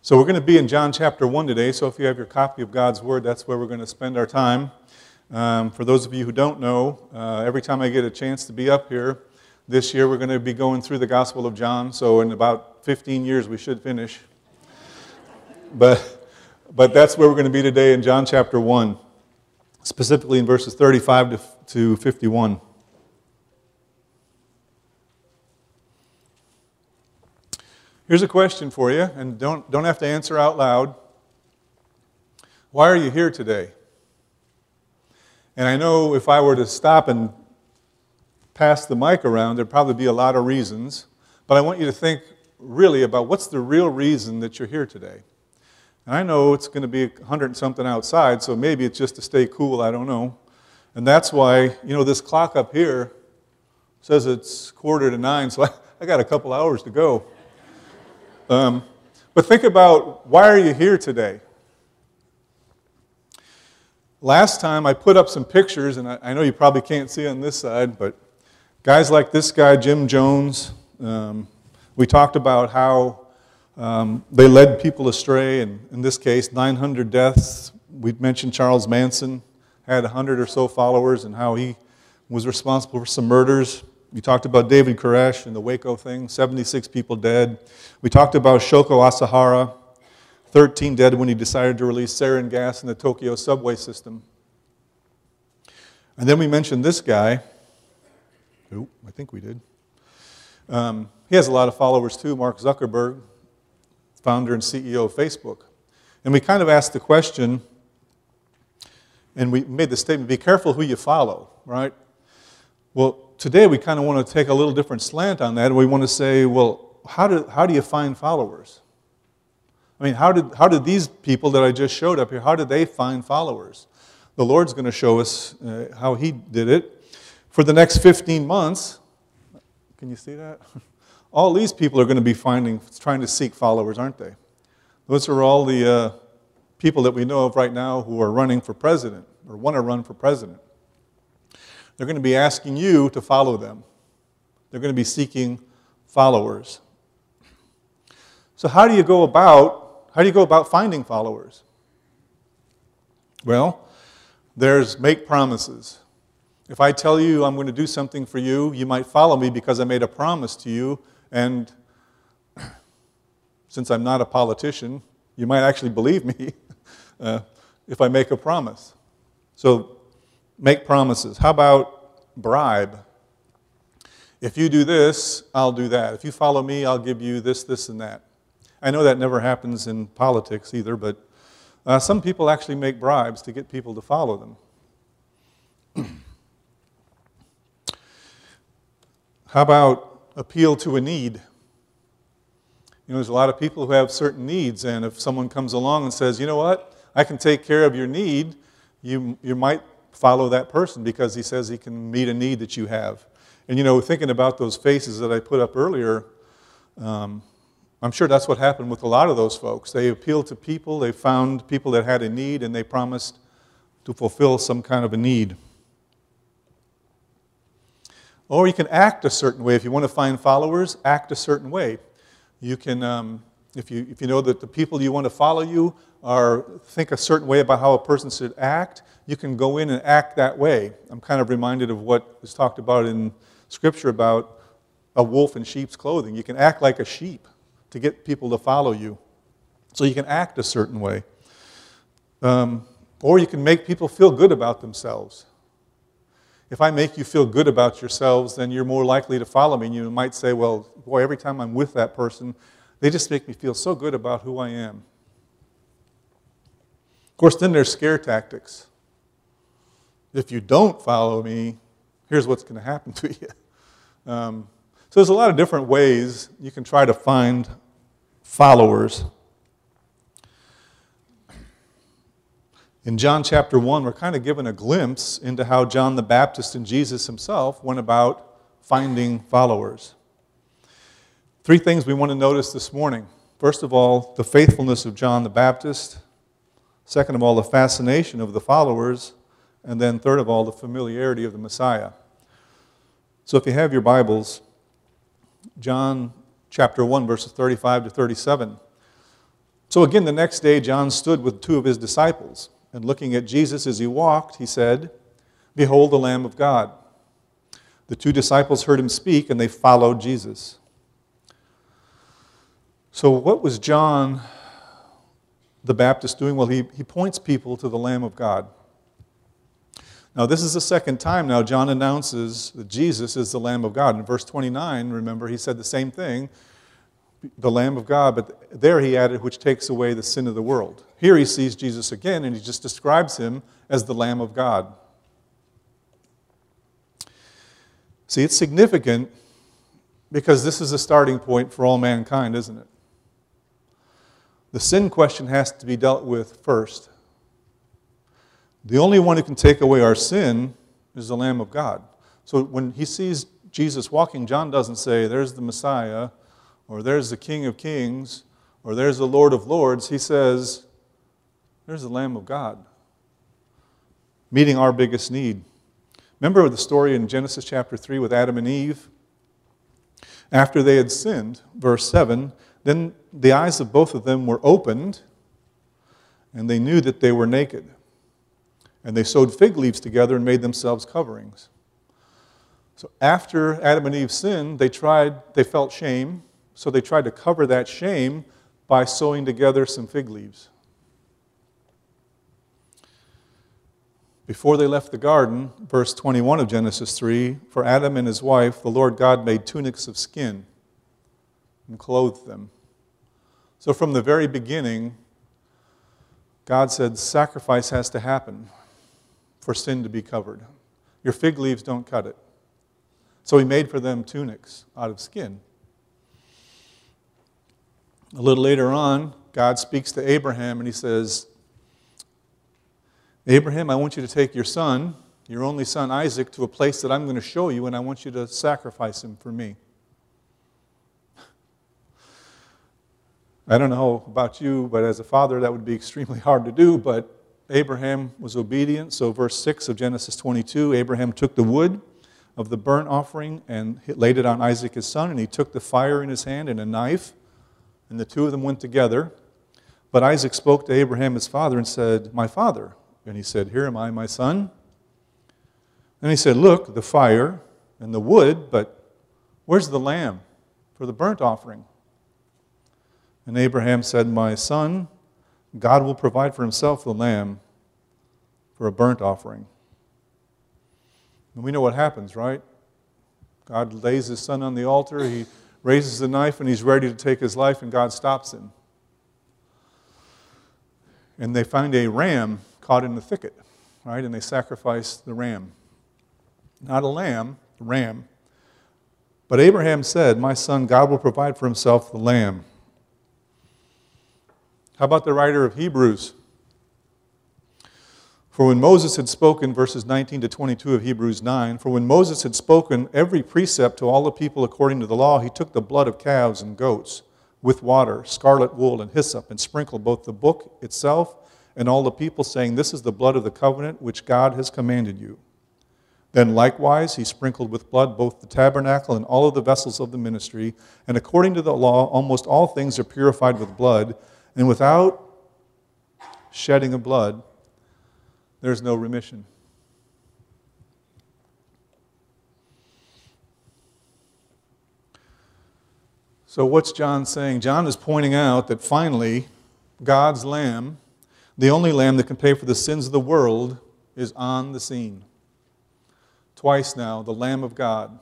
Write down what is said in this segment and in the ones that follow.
So we're going to be in John chapter 1 today, so if you have your copy of God's Word, that's where we're going to spend our time. For those of you who don't know, every time I get a chance to be up here, this year we're going to be going through the Gospel of John, so in about 15 years we should finish. But that's where we're going to be today in John chapter 1, specifically in verses 35 to 51. Here's a question for you, and don't have to answer out loud. Why are you here today? And I know if I were to stop and pass the mic around, there'd probably be a lot of reasons, but I want you to think really about what's the real reason that you're here today. And I know it's going to be 100 and something outside, so maybe it's just to stay cool, I don't know. And that's why, this clock up here says it's 8:45, so I got a couple hours to go. But think about, why are you here today? Last time I put up some pictures, and I know you probably can't see on this side, but guys like this guy, Jim Jones, we talked about how they led people astray, and in this case, 900 deaths. We mentioned Charles Manson had 100 or so followers and how he was responsible for some murders. We talked about David Koresh and the Waco thing, 76 people dead. We talked about Shoko Asahara, 13 dead when he decided to release sarin gas in the Tokyo subway system. And then we mentioned this guy. I think we did. He has a lot of followers too, Mark Zuckerberg, founder and CEO of Facebook. And we kind of asked the question, and we made the statement, be careful who you follow, right? Well, today we kind of want to take a little different slant on that, and we want to say, well, how do you find followers? I mean, how did these people that I just showed up here, how did they find followers? The Lord's going to show us how He did it. For the next 15 months, can you see that? All these people are going to be trying to seek followers, aren't they? Those are all the people that we know of right now who are running for president or want to run for president. They're going to be asking you to follow them. They're going to be seeking followers. So how do you go about finding followers? Well, there's make promises. If I tell you I'm going to do something for you, you might follow me because I made a promise to you, and since I'm not a politician, you might actually believe me if I make a promise. So make promises. How about bribe? If you do this, I'll do that. If you follow me, I'll give you this, this, and that. I know that never happens in politics either, but some people actually make bribes to get people to follow them. How about appeal to a need? There's a lot of people who have certain needs, and if someone comes along and says, you know what, I can take care of your need, you might follow that person because he says he can meet a need that you have. And thinking about those faces that I put up earlier, I'm sure that's what happened with a lot of those folks. They appealed to people, they found people that had a need, and they promised to fulfill some kind of a need. Or you can act a certain way. If you want to find followers, act a certain way. You can, if you know that the people you want to follow you think a certain way about how a person should act, you can go in and act that way. I'm kind of reminded of what is talked about in Scripture about a wolf in sheep's clothing. You can act like a sheep to get people to follow you. So you can act a certain way. Or you can make people feel good about themselves. If I make you feel good about yourselves, then you're more likely to follow me. And you might say, well, boy, every time I'm with that person, they just make me feel so good about who I am. Of course, then there's scare tactics. If you don't follow me, here's what's going to happen to you. So there's a lot of different ways you can try to find followers. In John chapter 1, we're kind of given a glimpse into how John the Baptist and Jesus himself went about finding followers. 3 things we want to notice this morning. First of all, the faithfulness of John the Baptist. Second of all, the fascination of the followers. And then third of all, the familiarity of the Messiah. So if you have your Bibles, John chapter 1, verses 35 to 37. So again, the next day, John stood with two of his disciples, and looking at Jesus as he walked, he said, "Behold the Lamb of God." The two disciples heard him speak, and they followed Jesus. So what was John the Baptist doing? Well, he points people to the Lamb of God. Now, this is the second time now John announces that Jesus is the Lamb of God. In verse 29, remember, he said the same thing, the Lamb of God, but there he added, which takes away the sin of the world. Here he sees Jesus again, and he just describes him as the Lamb of God. See, it's significant because this is a starting point for all mankind, isn't it? The sin question has to be dealt with first. The only one who can take away our sin is the Lamb of God. So when he sees Jesus walking, John doesn't say, "There's the Messiah," or "There's the King of Kings," or "There's the Lord of Lords." He says, "There's the Lamb of God," meeting our biggest need. Remember the story in Genesis chapter 3 with Adam and Eve? After they had sinned, verse 7, then the eyes of both of them were opened, and they knew that they were naked. And they sewed fig leaves together and made themselves coverings. So after Adam and Eve sinned, they felt shame, so they tried to cover that shame by sewing together some fig leaves. Before they left the garden, verse 21 of Genesis 3, for Adam and his wife, the Lord God made tunics of skin and clothed them. So from the very beginning, God said sacrifice has to happen for sin to be covered. Your fig leaves don't cut it. So he made for them tunics out of skin. A little later on, God speaks to Abraham and he says, "Abraham, I want you to take your son, your only son Isaac, to a place that I'm going to show you, and I want you to sacrifice him for me." I don't know about you, but as a father, that would be extremely hard to do, but Abraham was obedient. So verse 6 of Genesis 22, Abraham took the wood of the burnt offering and laid it on Isaac his son, and he took the fire in his hand and a knife, and the two of them went together. But Isaac spoke to Abraham his father and said, "My father." And he said, "Here am I, my son." And he said, "Look, the fire and the wood, but where's the lamb for the burnt offering?" And Abraham said, "My son, God will provide for himself the lamb for a burnt offering." And we know what happens, right? God lays his son on the altar, he raises the knife, and he's ready to take his life, and God stops him. And they find a ram caught in the thicket, right? And they sacrifice the ram. Not a lamb, a ram. But Abraham said, "My son, God will provide for himself the lamb." How about the writer of Hebrews? For when Moses had spoken, verses 19 to 22 of Hebrews 9, for when Moses had spoken every precept to all the people according to the law, he took the blood of calves and goats with water, scarlet wool, and hyssop, and sprinkled both the book itself and all the people, saying, "This is the blood of the covenant which God has commanded you." Then likewise he sprinkled with blood both the tabernacle and all of the vessels of the ministry, and according to the law almost all things are purified with blood, and without shedding of blood, there's no remission. So what's John saying? John is pointing out that finally, God's Lamb, the only Lamb that can pay for the sins of the world, is on the scene. Twice now, the Lamb of God.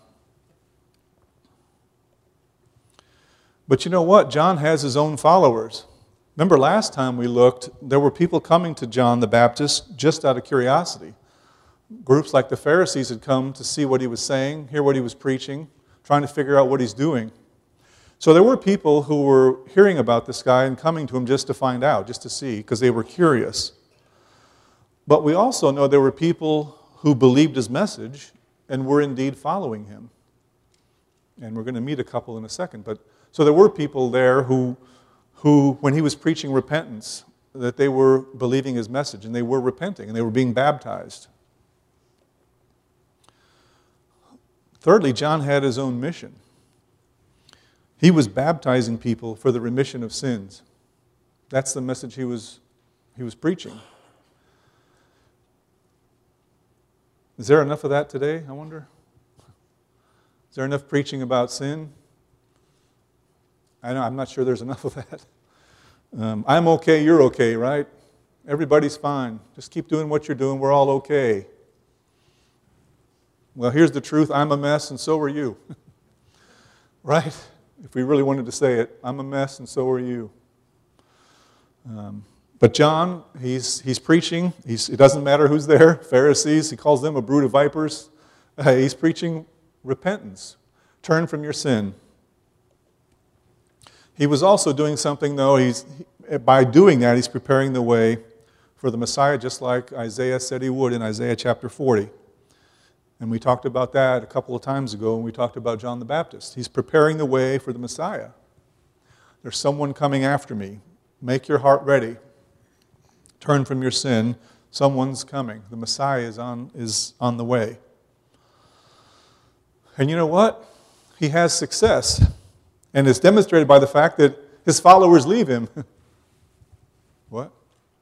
But you know what? John has his own followers. Remember last time we looked, there were people coming to John the Baptist just out of curiosity. Groups like the Pharisees had come to see what he was saying, hear what he was preaching, trying to figure out what he's doing. So there were people who were hearing about this guy and coming to him just to find out, just to see, because they were curious. But we also know there were people who believed his message and were indeed following him. And we're going to meet a couple in a second. So there were people there who, when he was preaching repentance, that they were believing his message, and they were repenting, and they were being baptized. Thirdly, John had his own mission. He was baptizing people for the remission of sins. That's the message he was preaching. Is there enough of that today, I wonder? Is there enough preaching about sin? I'm not sure there's enough of that. I'm okay, you're okay, right? Everybody's fine. Just keep doing what you're doing. We're all okay. Well, here's the truth. I'm a mess, and so are you. Right? If we really wanted to say it, I'm a mess, and so are you. But John, he's preaching. It doesn't matter who's there. Pharisees, he calls them a brood of vipers. He's preaching repentance. Turn from your sin. He was also doing something, though. By doing that, he's preparing the way for the Messiah, just like Isaiah said he would in Isaiah chapter 40. And we talked about that a couple of times ago when we talked about John the Baptist. He's preparing the way for the Messiah. There's someone coming after me. Make your heart ready. Turn from your sin. Someone's coming. The Messiah is on the way. And you know what? He has success. And it's demonstrated by the fact that his followers leave him. What?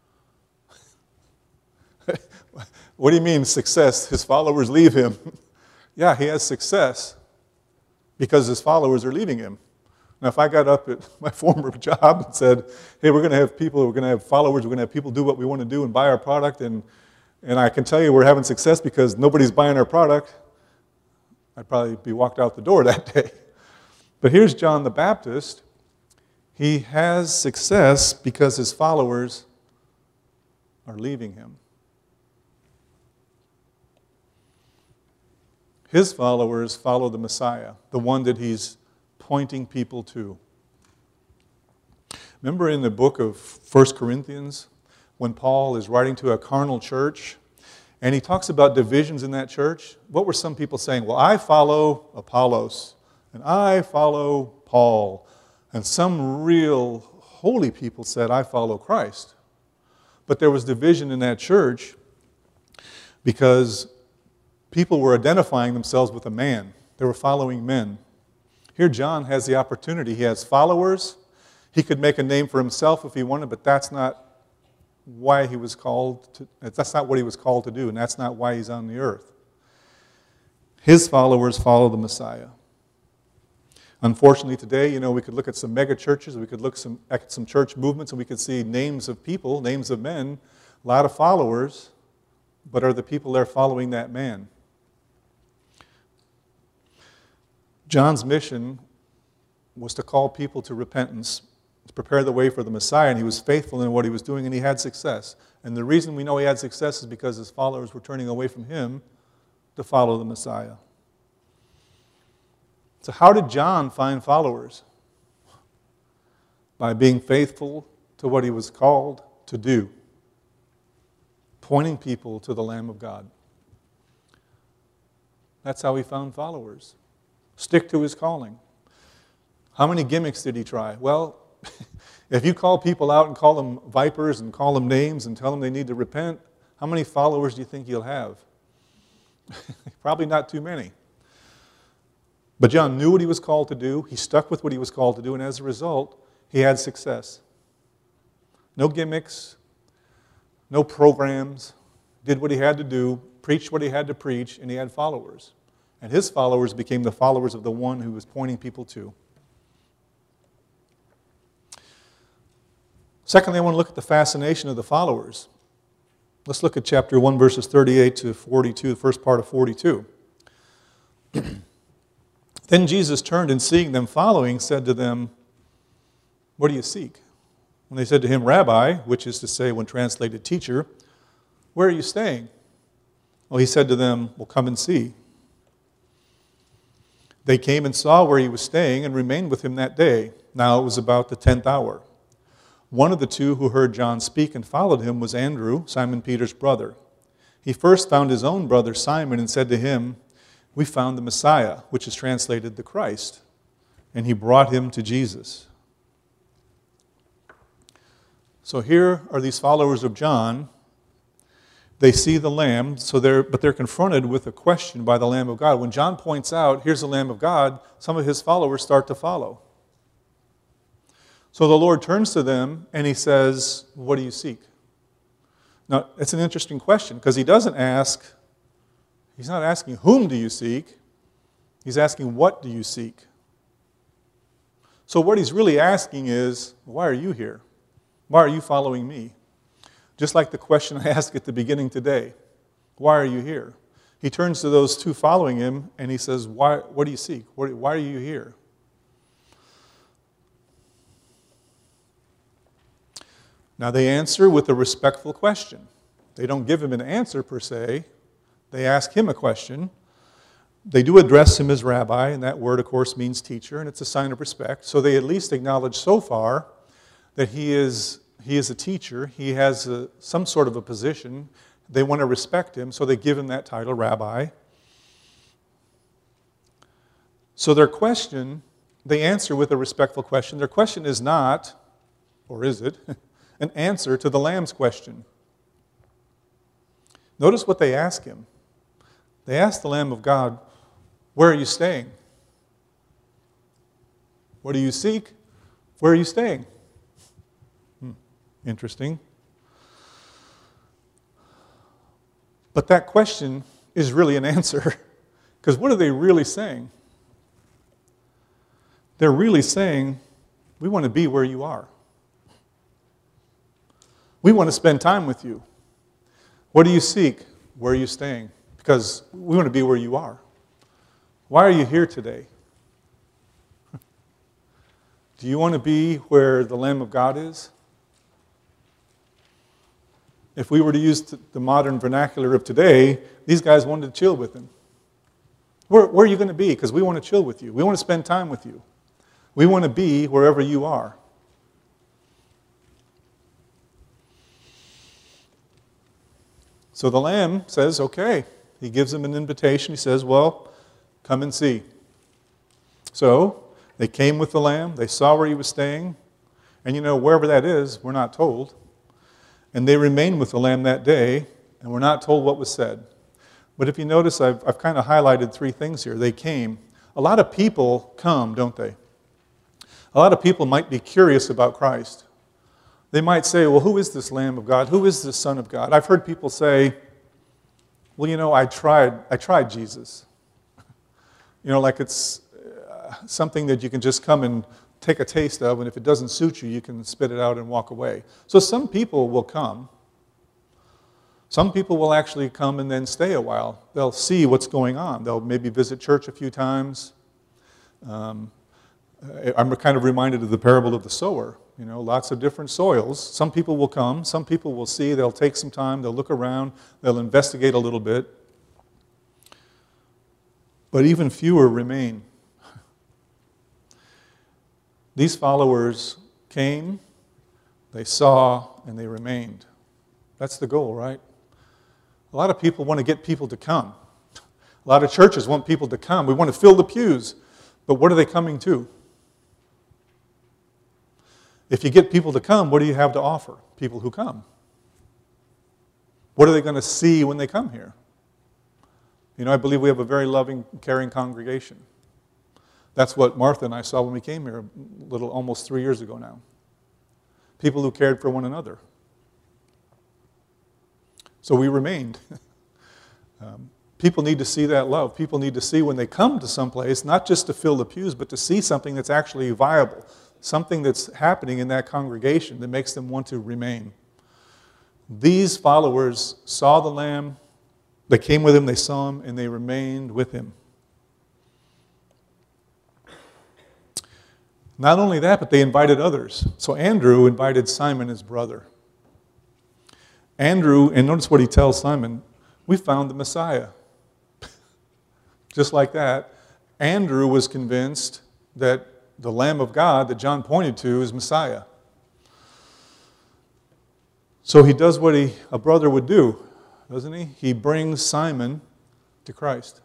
What do you mean success? His followers leave him. Yeah, he has success because his followers are leaving him. Now, if I got up at my former job and said, hey, we're going to have people, we're going to have followers, we're going to have people do what we want to do and buy our product, and I can tell you we're having success because nobody's buying our product, I'd probably be walked out the door that day. But here's John the Baptist. He has success because his followers are leaving him. His followers follow the Messiah, the one that he's pointing people to. Remember in the book of 1 Corinthians, when Paul is writing to a carnal church, and he talks about divisions in that church? What were some people saying? Well, I follow Apollos, and I follow Paul. And some real holy people said, I follow Christ. But there was division in that church because people were identifying themselves with a man. They were following men. Here John has the opportunity. He has followers. He could make a name for himself if he wanted, but that's not why he was called to, that's not what he was called to do, and that's not why he's on the earth. His followers follow the Messiah. Unfortunately today, we could look at some mega churches, we could look at some church movements, and we could see names of people, names of men, a lot of followers, but are the people there following that man? John's mission was to call people to repentance, to prepare the way for the Messiah, and he was faithful in what he was doing, and he had success. And the reason we know he had success is because his followers were turning away from him to follow the Messiah. So how did John find followers? By being faithful to what he was called to do, pointing people to the Lamb of God. That's how he found followers. Stick to his calling. How many gimmicks did he try? Well, if you call people out and call them vipers and call them names and tell them they need to repent, how many followers do you think you'll have? Probably not too many. But John knew what he was called to do. He stuck with what he was called to do, and as a result, he had success. No gimmicks, no programs, did what he had to do, preached what he had to preach, and he had followers. And his followers became the followers of the one who was pointing people to. Secondly, I want to look at the fascination of the followers. Let's look at chapter 1, verses 38 to 42, the first part of 42. Then Jesus turned and seeing them following, said to them, what do you seek? When they said to him, Rabbi, which is to say, when translated teacher, where are you staying? Well, he said to them, well, come and see. They came and saw where he was staying and remained with him that day. Now it was about the 10th hour. One of the two who heard John speak and followed him was Andrew, Simon Peter's brother. He first found his own brother Simon and said to him, we found the Messiah, which is translated the Christ. And he brought him to Jesus. So here are these followers of John. They see the Lamb, but they're confronted with a question by the Lamb of God. When John points out, here's the Lamb of God, some of his followers start to follow. So the Lord turns to them and he says, what do you seek? Now, it's an interesting question because he's not asking whom do you seek, he's asking what do you seek? So what he's really asking is, why are you here? Why are you following me? Just like the question I asked at the beginning today, why are you here? He turns to those two following him and he says, what do you seek? Why are you here? Now they answer with a respectful question. They don't give him an answer per se. They ask him a question. They do address him as rabbi, and that word, of course, means teacher, and it's a sign of respect. So they at least acknowledge so far that he is a teacher. He has some sort of a position. They want to respect him, so they give him that title, rabbi. So their question, they answer with a respectful question. Their question is not, or is it, an answer to the Lamb's question. Notice what they ask him. They ask the Lamb of God, where are you staying? What do you seek? Where are you staying? Interesting. But that question is really an answer. Because what are they really saying? They're really saying, we want to be where you are. We want to spend time with you. What do you seek? Where are you staying? Because we want to be where you are. Why are you here today? Do you want to be where the Lamb of God is? If we were to use the modern vernacular of today, these guys wanted to chill with him. Where are you going to be? Because we want to chill with you. We want to spend time with you. We want to be wherever you are. So the Lamb says, okay. He gives them an invitation. He says, well, come and see. So they came with the Lamb. They saw where he was staying. And wherever that is, we're not told. And they remained with the Lamb that day, and we're not told what was said. But if you notice, I've kind of highlighted three things here. They came. A lot of people come, don't they? A lot of people might be curious about Christ. They might say, well, who is this Lamb of God? Who is this Son of God? I've heard people say, well, I tried Jesus. Like it's something that you can just come and take a taste of, and if it doesn't suit you, you can spit it out and walk away. So some people will come. Some people will actually come and then stay a while. They'll see what's going on. They'll maybe visit church a few times. I'm kind of reminded of the parable of the sower. Lots of different soils. Some people will come. Some people will see. They'll take some time. They'll look around. They'll investigate a little bit. But even fewer remain. These followers came, they saw, and they remained. That's the goal, right? A lot of people want to get people to come. A lot of churches want people to come. We want to fill the pews. But what are they coming to? If you get people to come, what do you have to offer people who come? What are they going to see when they come here? I believe we have a very loving, caring congregation. That's what Martha and I saw when we came here almost 3 years ago now. People who cared for one another. So we remained. People need to see that love. People need to see when they come to someplace, not just to fill the pews, but to see something that's actually viable, something that's happening in that congregation that makes them want to remain. These followers saw the Lamb, they came with him, they saw him, and they remained with him. Not only that, but they invited others. So Andrew invited Simon, his brother. Andrew, and notice what he tells Simon, we found the Messiah. Just like that, Andrew was convinced that the Lamb of God that John pointed to is Messiah. So he does what a brother would do, doesn't he? He brings Simon to Christ.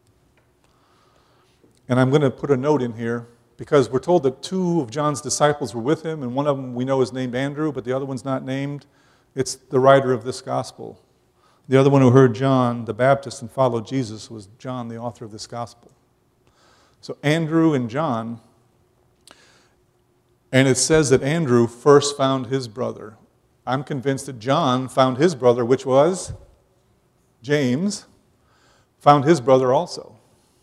And I'm going to put a note in here, because we're told that 2 of John's disciples were with him, and one of them we know is named Andrew, but the other one's not named. It's the writer of this gospel. The other one who heard John the Baptist and followed Jesus was John, the author of this gospel. So Andrew and John, And it says that Andrew first found his brother. I'm convinced that John found his brother, which was James, found his brother also.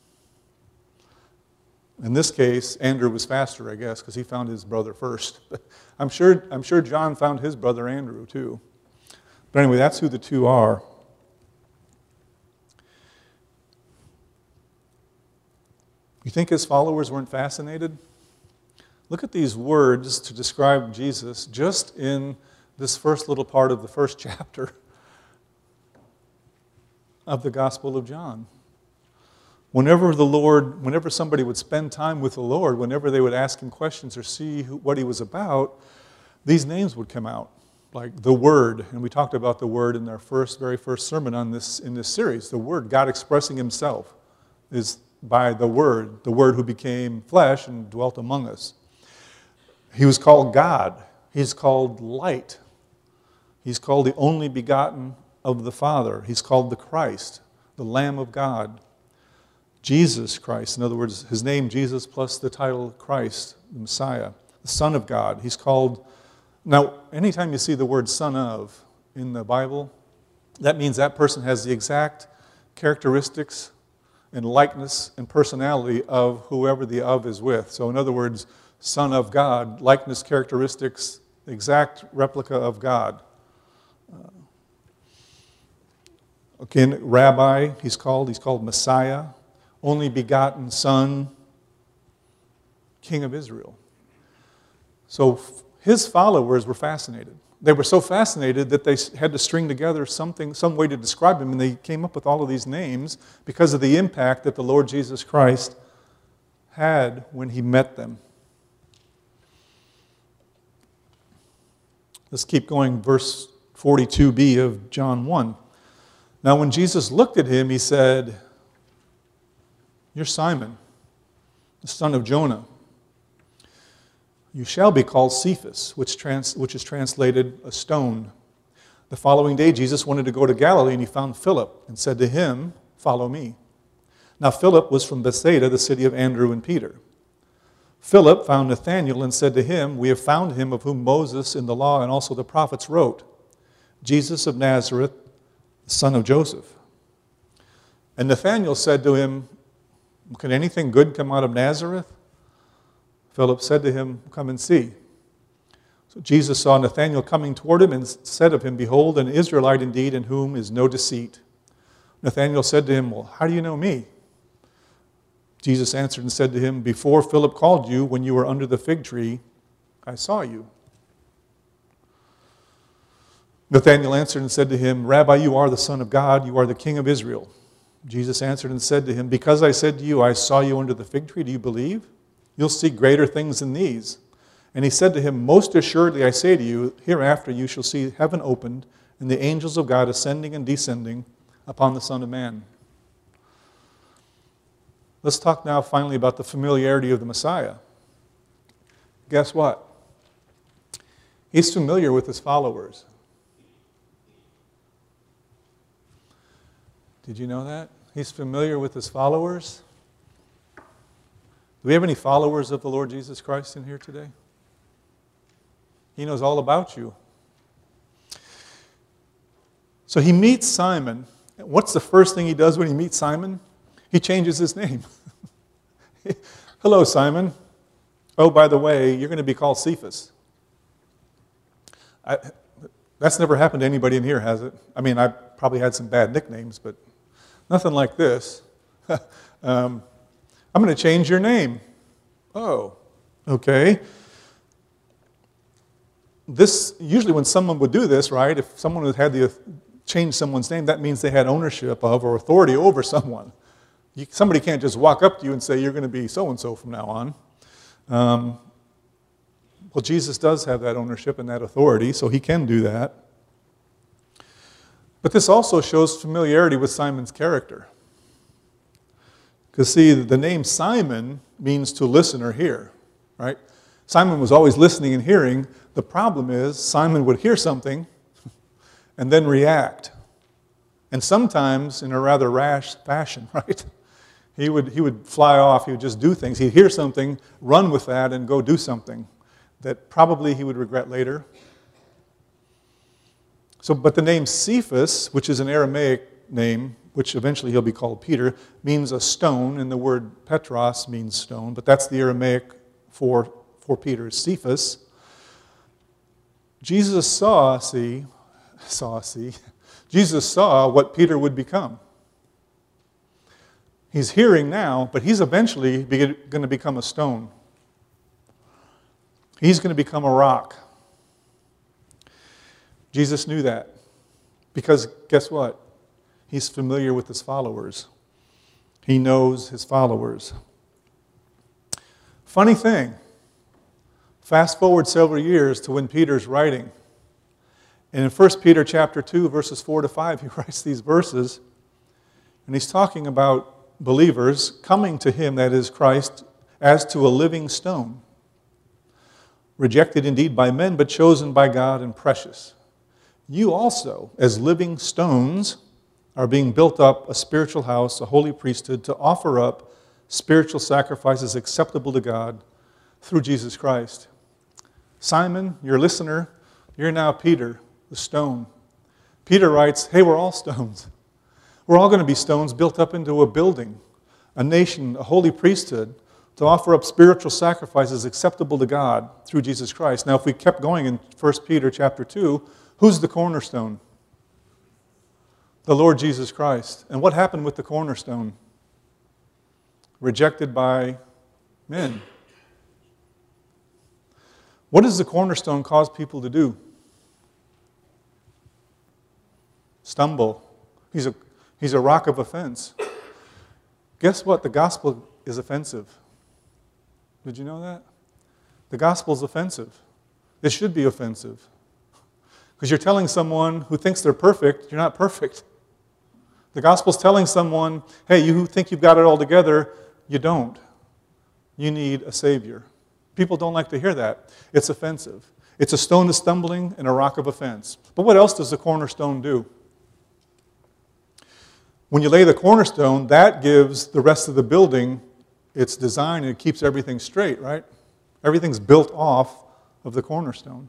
In this case, Andrew was faster, I guess, because he found his brother first. I'm sure John found his brother Andrew too. But anyway, that's who the two are. You think his followers weren't fascinated? Look at these words to describe Jesus just in this first little part of the first chapter of the Gospel of John. Whenever somebody would spend time with the Lord, whenever they would ask him questions or see what he was about, these names would come out, like the Word. And we talked about the Word in our very first sermon in this series. The Word, God expressing himself, is by the Word who became flesh and dwelt among us. He was called God. He's called Light. He's called the only begotten of the Father. He's called the Christ, the Lamb of God. Jesus Christ, in other words, his name Jesus plus the title Christ, the Messiah, the Son of God. He's called, now anytime you see the word son of in the Bible, that means that person has the exact characteristics and likeness and personality of whoever the of is with. So in other words, Son of God, likeness, characteristics, exact replica of God. Again, Rabbi, he's called Messiah, only begotten Son, King of Israel. So his followers were fascinated. They were so fascinated that they had to string together some way to describe him, and they came up with all of these names because of the impact that the Lord Jesus Christ had when he met them. Let's keep going, verse 42b of John 1. Now when Jesus looked at him, he said, "You're Simon, the son of Jonah. You shall be called Cephas," which is translated a stone. The following day, Jesus wanted to go to Galilee, and he found Philip and said to him, "Follow me." Now Philip was from Bethsaida, the city of Andrew and Peter. Philip found Nathanael and said to him, "We have found him of whom Moses in the law and also the prophets wrote, Jesus of Nazareth, the son of Joseph." And Nathanael said to him, "Can anything good come out of Nazareth?" Philip said to him, "Come and see." So Jesus saw Nathanael coming toward him and said of him, "Behold, an Israelite indeed, in whom is no deceit." Nathanael said to him, "Well, how do you know me?" Jesus answered and said to him, "Before Philip called you, when you were under the fig tree, I saw you." Nathanael answered and said to him, "Rabbi, you are the Son of God, you are the King of Israel." Jesus answered and said to him, "Because I said to you, I saw you under the fig tree, do you believe? You'll see greater things than these." And he said to him, "Most assuredly I say to you, hereafter you shall see heaven opened, and the angels of God ascending and descending upon the Son of Man." Let's talk now finally about the familiarity of the Messiah. Guess what? He's familiar with his followers. Did you know that? He's familiar with his followers. Do we have any followers of the Lord Jesus Christ in here today? He knows all about you. So he meets Simon. What's the first thing he does when he meets Simon? He changes his name. "Hello, Simon. Oh, by the way, you're going to be called Cephas." That's never happened to anybody in here, has it? I mean, I probably had some bad nicknames, but nothing like this. I'm going to change your name. Oh, okay. This, usually when someone would do this, right, if someone had change someone's name, that means they had ownership of or authority over someone. Somebody can't just walk up to you and say, "You're going to be so-and-so from now on." Well, Jesus does have that ownership and that authority, so he can do that. But this also shows familiarity with Simon's character. Because see, the name Simon means to listen or hear, right? Simon was always listening and hearing. The problem is Simon would hear something and then react. And sometimes in a rather rash fashion, right? He would fly off, he would just do things. He'd hear something, run with that, and go do something. that probably he would regret later. But the name Cephas, which is an Aramaic name, which eventually he'll be called Peter, means a stone, and the word Petros means stone, but that's the Aramaic for Peter, Cephas. Jesus saw what Peter would become. He's hearing now, but he's eventually going to become a stone. He's going to become a rock. Jesus knew that because guess what? He's familiar with his followers. He knows his followers. Funny thing, fast forward several years to when Peter's writing. And in 1 Peter chapter 2, verses 4 to 5, he writes these verses, and he's talking about believers coming to him, that is Christ, as to a living stone, rejected indeed by men, but chosen by God and precious. You also, as living stones, are being built up a spiritual house, a holy priesthood, to offer up spiritual sacrifices acceptable to God through Jesus Christ. Simon, your listener, you're now Peter, the stone. Peter writes, hey, we're all stones. We're all going to be stones built up into a building, a nation, a holy priesthood, to offer up spiritual sacrifices acceptable to God through Jesus Christ. Now, if we kept going in 1 Peter chapter 2, who's the cornerstone? The Lord Jesus Christ. And what happened with the cornerstone? Rejected by men. What does the cornerstone cause people to do? Stumble. He's a rock of offense. Guess what? The gospel is offensive. Did you know that? The gospel is offensive. It should be offensive. Because you're telling someone who thinks they're perfect, you're not perfect. The gospel's telling someone, hey, you who think you've got it all together, you don't. You need a Savior. People don't like to hear that. It's offensive. It's a stone of stumbling and a rock of offense. But what else does the cornerstone do? When you lay the cornerstone, that gives the rest of the building its design and it keeps everything straight, right? Everything's built off of the cornerstone.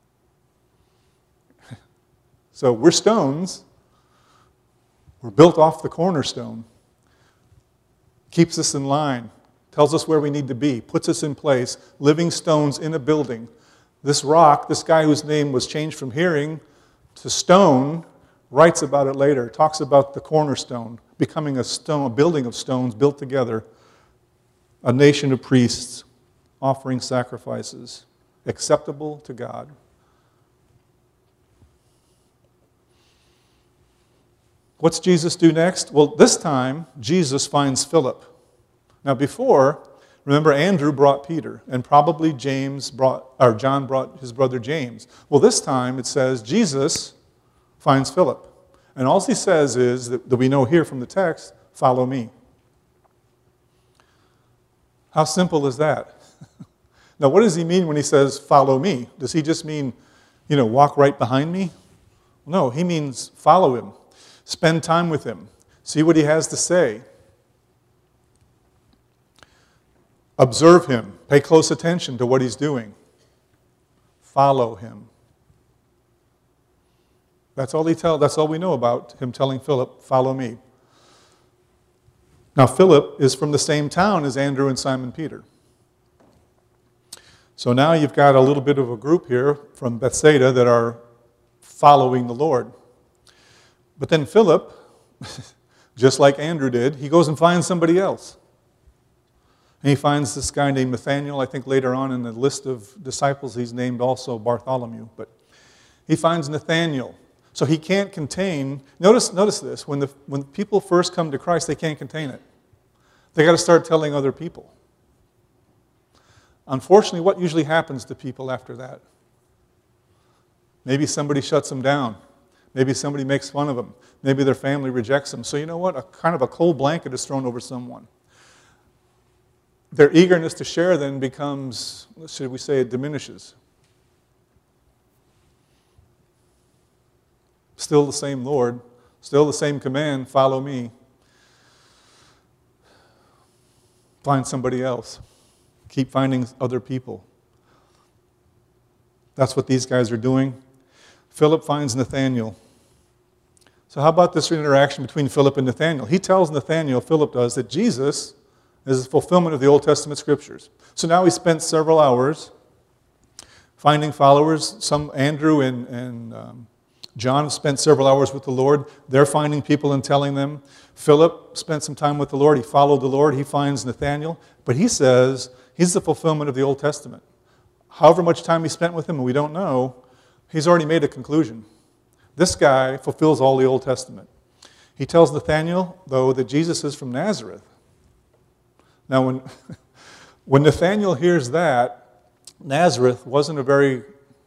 So we're stones. We're built off the cornerstone. Keeps us in line. Tells us where we need to be. Puts us in place. Living stones in a building. This rock, this guy whose name was changed from hearing to stone, writes about it later. Talks about the cornerstone becoming a stone, a building of stones built together. A nation of priests offering sacrifices acceptable to God. What's Jesus do next? Well, this time, Jesus finds Philip. Now before, remember Andrew brought Peter, and probably John brought his brother James. Well, this time it says Jesus finds Philip. And all he says is, that we know here from the text, follow me. How simple is that? Now, what does he mean when he says, follow me? Does he just mean, walk right behind me? No, he means follow him. Spend time with him. See what he has to say. Observe him. Pay close attention to what he's doing. Follow him. That's all we know about him telling Philip, follow me. Now, Philip is from the same town as Andrew and Simon Peter. So now you've got a little bit of a group here from Bethsaida that are following the Lord. But then Philip, just like Andrew did, he goes and finds somebody else. And he finds this guy named Nathanael. I think later on in the list of disciples he's named also Bartholomew. But he finds Nathanael. So he can't contain, notice this, when people first come to Christ, they can't contain it. They got to start telling other people. Unfortunately, what usually happens to people after that? Maybe somebody shuts them down. Maybe somebody makes fun of them. Maybe their family rejects them. So you know what? A kind of a cold blanket is thrown over someone. Their eagerness to share then becomes, should we say, it diminishes. Still the same Lord, still the same command, follow me. Find somebody else. Keep finding other people. That's what these guys are doing. Philip finds Nathanael. So how about this interaction between Philip and Nathanael? He tells Nathanael, Philip does, that Jesus is the fulfillment of the Old Testament scriptures. So now he spent several hours finding followers. Some, Andrew and John, spent several hours with the Lord. They're finding people and telling them. Philip spent some time with the Lord. He followed the Lord. He finds Nathanael. But he says he's the fulfillment of the Old Testament. However much time he spent with him, and we don't know, he's already made a conclusion. This guy fulfills all the Old Testament. He tells Nathanael, though, that Jesus is from Nazareth. Now, when Nathanael hears that, Nazareth wasn't a very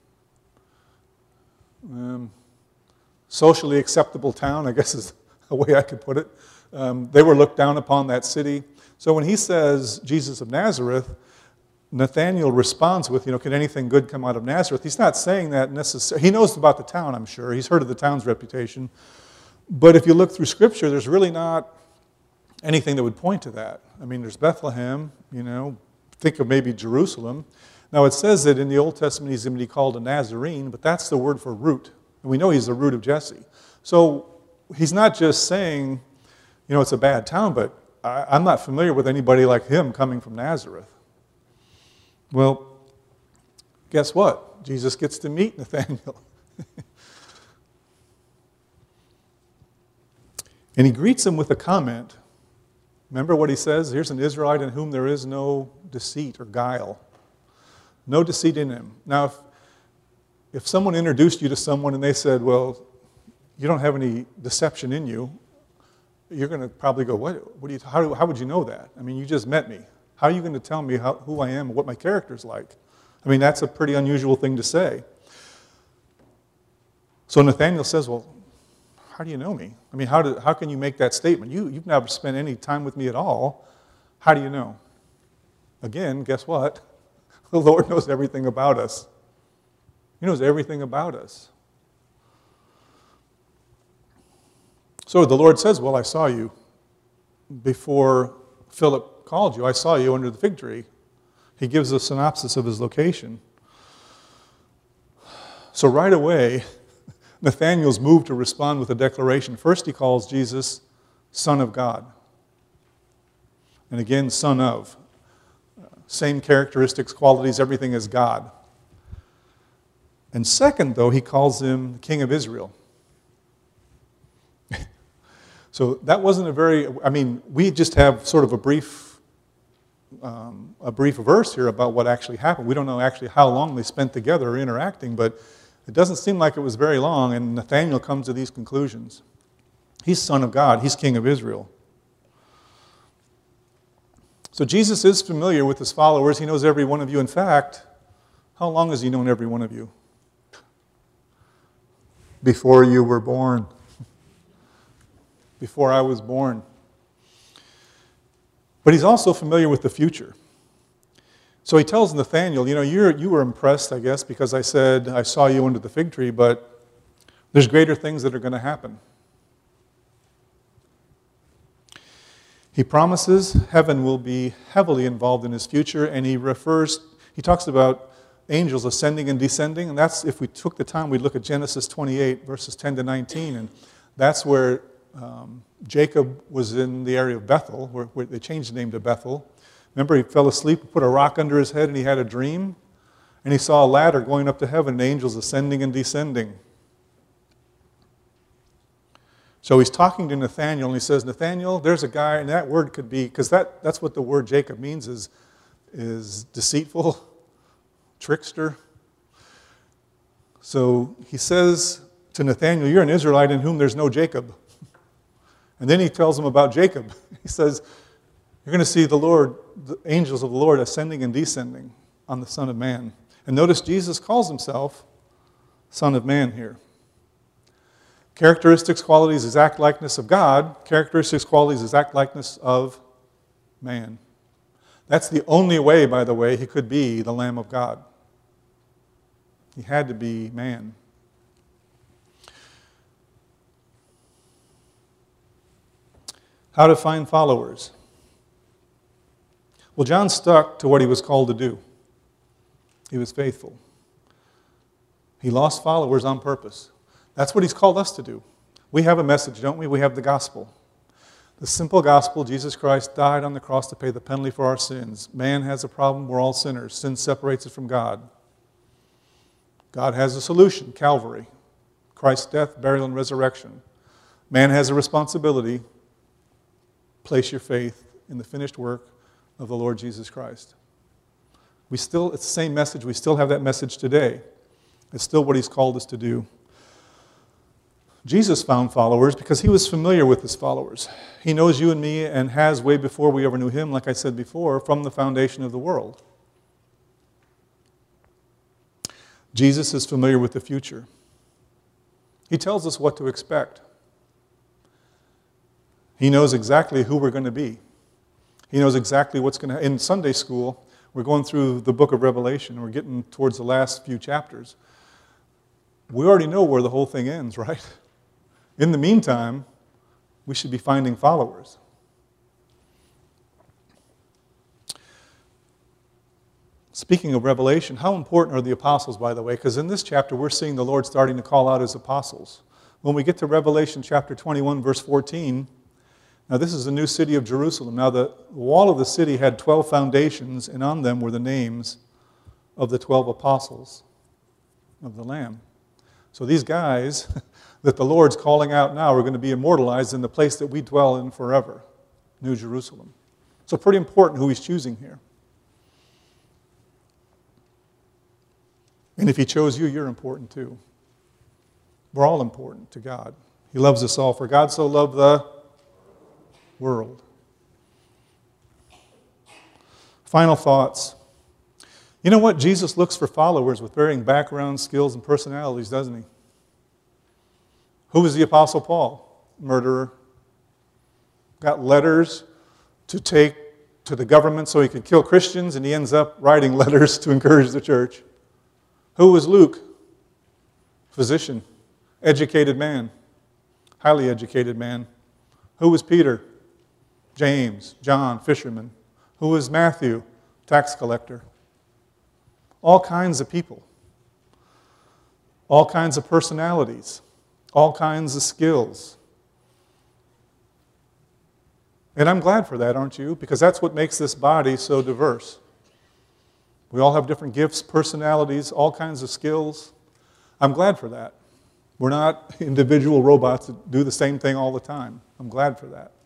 socially acceptable town, I guess is a way I could put it. They were looked down upon, that city. So when he says Jesus of Nazareth, Nathanael responds with, can anything good come out of Nazareth? He's not saying that necessarily. He knows about the town, I'm sure. He's heard of the town's reputation. But if you look through Scripture, there's really not anything that would point to that. I mean, there's Bethlehem, think of maybe Jerusalem. Now, it says that in the Old Testament he's going to be called a Nazarene, but that's the word for root. And we know he's the root of Jesse. So he's not just saying, it's a bad town, but I'm not familiar with anybody like him coming from Nazareth. Well, guess what? Jesus gets to meet Nathanael. And he greets him with a comment. Remember what he says? Here's an Israelite in whom there is no deceit or guile. No deceit in him. Now, if someone introduced you to someone and they said, well, you don't have any deception in you, you're going to probably go, how would you know that? I mean, you just met me. How are you going to tell me who I am and what my character's like? I mean, that's a pretty unusual thing to say. So Nathanael says, well, how do you know me? I mean, how can you make that statement? You've never spent any time with me at all. How do you know? Again, guess what? The Lord knows everything about us. He knows everything about us. So the Lord says, well, I saw you before Philip called you. I saw you under the fig tree. He gives a synopsis of his location. So right away, Nathanael's moved to respond with a declaration. First, he calls Jesus Son of God. And again, Son of. Same characteristics, qualities, everything is God. And second, though, he calls him King of Israel. So that wasn't we just have sort of a brief verse here about what actually happened. We don't know actually how long they spent together interacting, but it doesn't seem like it was very long, and Nathanael comes to these conclusions. He's Son of God. He's King of Israel. So Jesus is familiar with his followers. He knows every one of you. In fact, how long has he known every one of you? Before you were born. Before I was born. But he's also familiar with the future. So he tells Nathanael, you were impressed, I guess, because I said, I saw you under the fig tree, but there's greater things that are going to happen. He promises heaven will be heavily involved in his future, and he talks about angels ascending and descending, and that's, if we took the time, we'd look at Genesis 28, verses 10 to 19, and that's where Jacob was in the area of Bethel, where they changed the name to Bethel. Remember, he fell asleep, put a rock under his head, and he had a dream, and he saw a ladder going up to heaven, and angels ascending and descending. So he's talking to Nathanael, and he says, Nathanael, there's a guy, and that word could be, because that's what the word Jacob means, is deceitful, trickster. So he says to Nathanael, you're an Israelite in whom there's no Jacob. And then he tells him about Jacob. He says, you're going to see the angels of the Lord ascending and descending on the Son of Man. And notice Jesus calls himself Son of Man here. Characteristics, qualities, exact likeness of God. Characteristics, qualities, exact likeness of man. That's the only way, by the way, he could be the Lamb of God. He had to be man. How to find followers. Well, John stuck to what he was called to do. He was faithful. He lost followers on purpose. That's what he's called us to do. We have a message, don't we? We have the gospel. The simple gospel, Jesus Christ died on the cross to pay the penalty for our sins. Man has a problem, we're all sinners. Sin separates us from God. God has a solution, Calvary. Christ's death, burial, and resurrection. Man has a responsibility. Place your faith in the finished work of the Lord Jesus Christ. It's the same message. We still have that message today. It's still what he's called us to do. Jesus found followers because he was familiar with his followers. He knows you and me and has way before we ever knew him, like I said before, from the foundation of the world. Jesus is familiar with the future. He tells us what to expect. He knows exactly who we're going to be. He knows exactly what's going to happen. In Sunday school, we're going through the book of Revelation. We're getting towards the last few chapters. We already know where the whole thing ends, right? In the meantime, we should be finding followers. Speaking of Revelation, how important are the apostles, by the way? Because in this chapter, we're seeing the Lord starting to call out his apostles. When we get to Revelation chapter 21, verse 14, now this is the new city of Jerusalem. Now the wall of the city had 12 foundations, and on them were the names of the 12 apostles of the Lamb. So these guys that the Lord's calling out now are going to be immortalized in the place that we dwell in forever, New Jerusalem. So pretty important who he's choosing here. And if he chose you, you're important too. We're all important to God. He loves us all. For God so loved the world. Final thoughts. You know what? Jesus looks for followers with varying backgrounds, skills, and personalities, doesn't he? Who was the Apostle Paul? Murderer. Got letters to take to the government so he could kill Christians, and he ends up writing letters to encourage the church. Who was Luke? Physician. Educated man. Highly educated man. Who was Peter? James, John, fisherman. Who was Matthew? Tax collector. All kinds of people. All kinds of personalities. All kinds of skills. And I'm glad for that, aren't you? Because that's what makes this body so diverse. We all have different gifts, personalities, all kinds of skills. I'm glad for that. We're not individual robots that do the same thing all the time. I'm glad for that.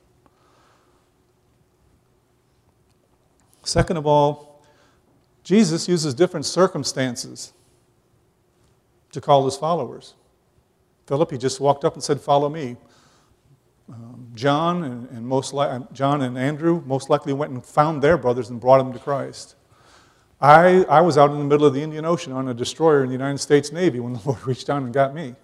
Second of all, Jesus uses different circumstances to call his followers. Philip, he just walked up and said, "Follow me." John and Andrew most likely went and found their brothers and brought them to Christ. I was out in the middle of the Indian Ocean on a destroyer in the United States Navy when the Lord reached down and got me.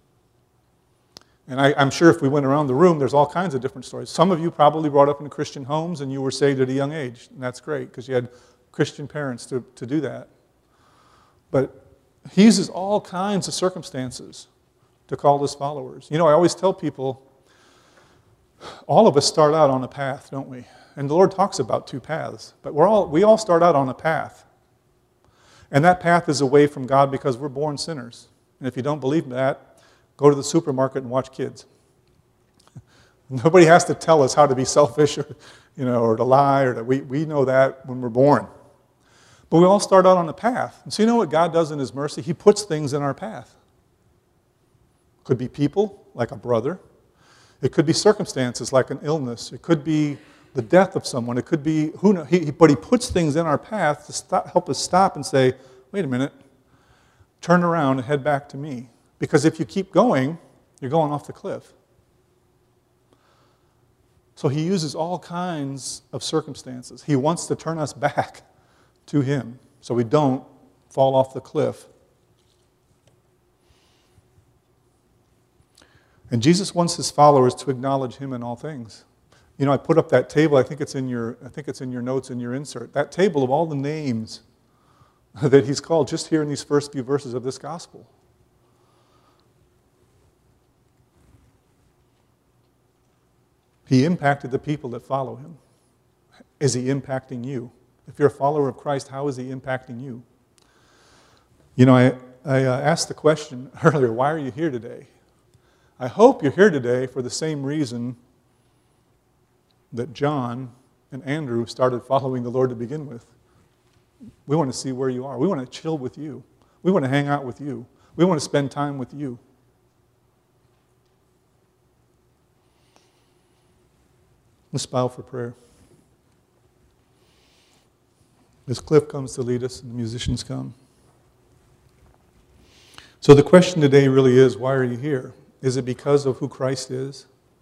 And I'm sure if we went around the room, there's all kinds of different stories. Some of you probably brought up in Christian homes and you were saved at a young age. And that's great because you had Christian parents to do that. But he uses all kinds of circumstances to call his followers. You know, I always tell people, all of us start out on a path, don't we? And the Lord talks about two paths. But we all start out on a path. And that path is away from God because we're born sinners. And if you don't believe that, go to the supermarket and watch kids. Nobody has to tell us how to be selfish or to lie. We know that when we're born. But we all start out on a path. And so you know what God does in his mercy? He puts things in our path. Could be people, like a brother. It could be circumstances, like an illness. It could be the death of someone. It could be, who knows? But he puts things in our path to help us stop and say, wait a minute, turn around and head back to me. Because if you keep going, you're going off the cliff. So he uses all kinds of circumstances. He wants to turn us back to him so we don't fall off the cliff. And Jesus wants his followers to acknowledge him in all things. You know, I put up that table. I think it's in your notes in your insert. That table of all the names that he's called just here in these first few verses of this gospel. He impacted the people that follow him. Is he impacting you? If you're a follower of Christ, how is he impacting you? You know, asked the question earlier, why are you here today? I hope you're here today for the same reason that John and Andrew started following the Lord to begin with. We want to see where you are. We want to chill with you. We want to hang out with you. We want to spend time with you. Let's bow for prayer. As Cliff comes to lead us and the musicians come. So the question today really is, why are you here? Is it because of who Christ is?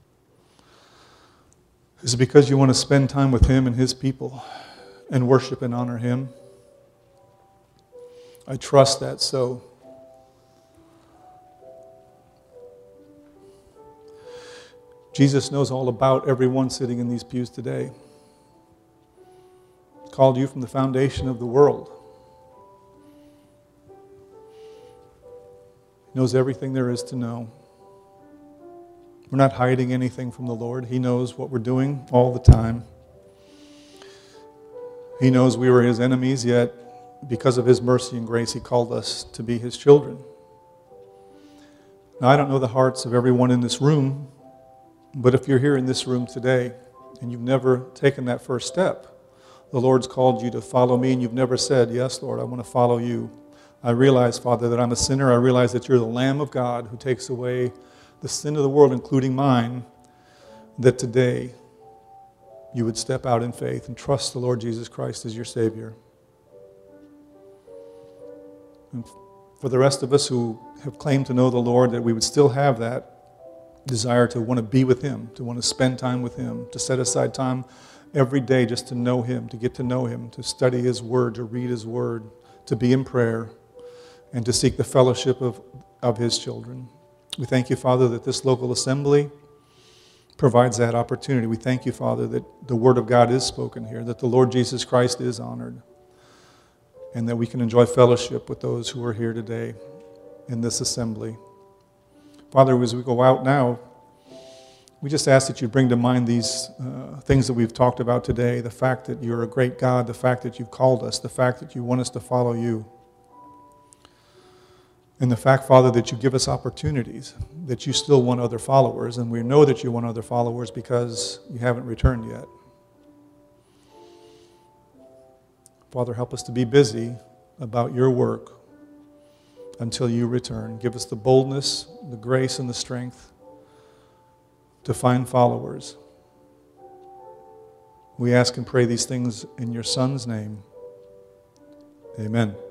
Is it because you want to spend time with Him and His people and worship and honor Him? I trust that so. Jesus knows all about everyone sitting in these pews today. He called you from the foundation of the world. He knows everything there is to know. We're not hiding anything from the Lord. He knows what we're doing all the time. He knows we were His enemies, yet because of His mercy and grace, He called us to be His children. Now, I don't know the hearts of everyone in this room, but if you're here in this room today and you've never taken that first step, the Lord's called you to follow me and you've never said, yes, Lord, I want to follow you. I realize, Father, that I'm a sinner. I realize that you're the Lamb of God who takes away the sin of the world, including mine, that today you would step out in faith and trust the Lord Jesus Christ as your Savior. And for the rest of us who have claimed to know the Lord, that we would still have that desire to want to be with Him, to want to spend time with Him, to set aside time every day just to know Him, to get to know Him, to study His Word, to read His Word, to be in prayer, and to seek the fellowship of His children. We thank you, Father, that this local assembly provides that opportunity. We thank you, Father, that the Word of God is spoken here, that the Lord Jesus Christ is honored, and that we can enjoy fellowship with those who are here today in this assembly. Father, as we go out now, we just ask that you bring to mind these things that we've talked about today, the fact that you're a great God, the fact that you've called us, the fact that you want us to follow you, and the fact, Father, that you give us opportunities, that you still want other followers, and we know that you want other followers because you haven't returned yet. Father, help us to be busy about your work until you return. Give us the boldness, the grace, and the strength to find followers. We ask and pray these things in your Son's name. Amen.